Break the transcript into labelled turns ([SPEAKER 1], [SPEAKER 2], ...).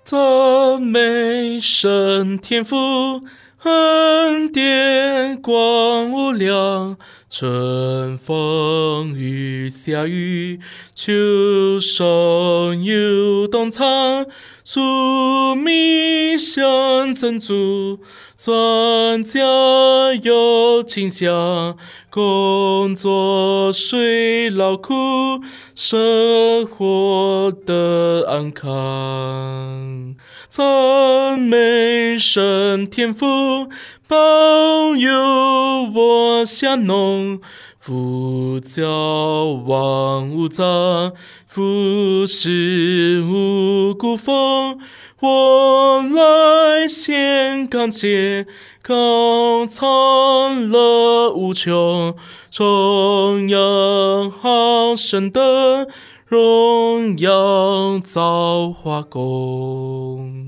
[SPEAKER 1] 赞美神天父，恩典广无量，春风雨夏雨，秋收又冬藏，宿命相赠助，专家有倾向，工作虽劳苦，生活得安康。赞美神天父，保佑我下农，福教万物长，福是五谷丰。我来献感谢，高唱乐无穷，颂扬好神的荣耀造化功。